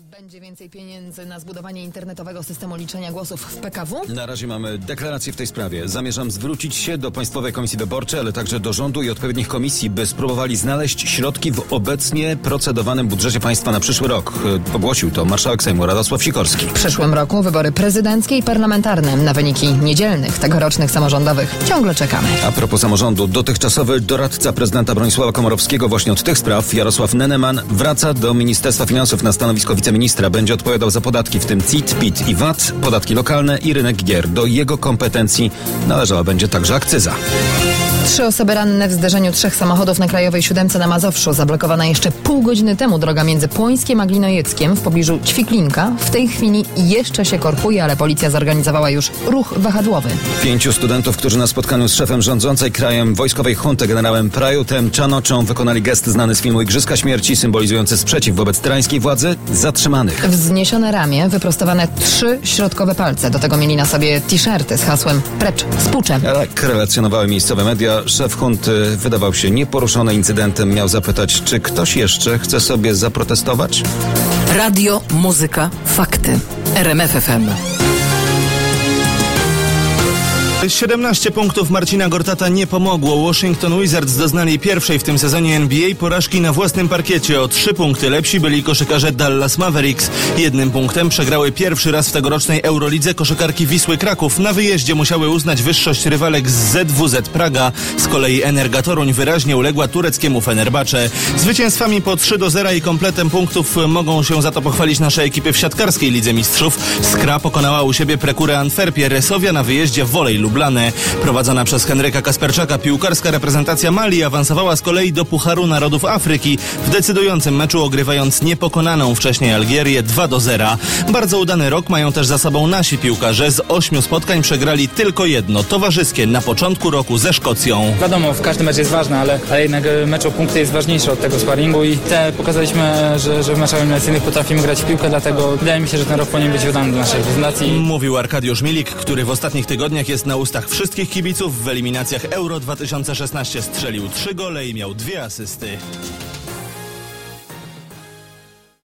Będzie więcej pieniędzy na zbudowanie internetowego systemu liczenia głosów w PKW? Na razie mamy deklarację w tej sprawie. Zamierzam zwrócić się do Państwowej Komisji Wyborczej, ale także do rządu i odpowiednich komisji, by spróbowali znaleźć środki w obecnie procedowanym budżecie państwa na przyszły rok. Ogłosił to marszałek Sejmu Radosław Sikorski. W przyszłym roku wybory prezydenckie i parlamentarne. Na wyniki niedzielnych, tegorocznych samorządowych ciągle czekamy. A propos samorządu, dotychczasowy doradca prezydenta Bronisława Komorowskiego właśnie od tych spraw, Jarosław Neneman, wraca do Ministerstwa Finansów na stanowisko wiceministra. Będzie odpowiadał za podatki, w tym CIT, PIT i VAT, podatki lokalne i rynek gier. Do jego kompetencji należała będzie także akcyza. 3 osoby ranne w zderzeniu 3 samochodów na Krajowej 7 na Mazowszu. Zablokowana jeszcze pół godziny temu droga między Płońskiem a Glinojeckiem w pobliżu Ćwiklinka. W tej chwili jeszcze się korkuje, ale policja zorganizowała już ruch wahadłowy. 5 studentów, którzy na spotkaniu z szefem rządzącej krajem wojskowej junty generałem Prayutem Chan-oczą wykonali gest znany z filmu Igrzyska Śmierci, symbolizujący sprzeciw wobec tyrańskiej władzy, zatrzymanych. Wzniesione ramię, wyprostowane 3 środkowe palce. Do tego mieli na sobie t-shirty z hasłem Precz z puczem. Jak relacjonowały miejscowe media, szef junty wydawał się nieporuszony incydentem. Miał zapytać, czy ktoś jeszcze chce sobie zaprotestować? Radio, muzyka, fakty. RMF FM. 17 punktów Marcina Gortata nie pomogło. Washington Wizards doznali pierwszej w tym sezonie NBA porażki na własnym parkiecie. O 3 punkty lepsi byli koszykarze Dallas Mavericks. 1 punktem przegrały pierwszy raz w tegorocznej Eurolidze koszykarki Wisły Kraków. Na wyjeździe musiały uznać wyższość rywalek z ZWZ Praga. Z kolei Energa Toruń wyraźnie uległa tureckiemu Fenerbahce. Zwycięstwami po 3-0 i kompletem punktów mogą się za to pochwalić nasze ekipy w siatkarskiej Lidze Mistrzów. Skra pokonała u siebie Prekurę Antwerpię. Resowia na wyjeździe Wolej Lublane. Prowadzona przez Henryka Kasperczaka piłkarska reprezentacja Mali awansowała z kolei do Pucharu Narodów Afryki w decydującym meczu ogrywając niepokonaną wcześniej Algierię 2-0. Bardzo udany rok mają też za sobą nasi piłkarze. Z 8 spotkań przegrali tylko jedno, towarzyskie na początku roku ze Szkocją. Wiadomo, każdy mecz jest ważny, ale jednak mecz o punkty jest ważniejszy od tego sparingu i pokazaliśmy, że w meczach eliminacyjnych potrafimy grać w piłkę, dlatego wydaje mi się, że ten rok powinien być wydany dla naszej reprezentacji. Mówił Arkadiusz Milik, który w ostatnich tygodniach jest na ustach wszystkich kibiców. W eliminacjach Euro 2016 strzelił 3 gole i miał 2 asysty.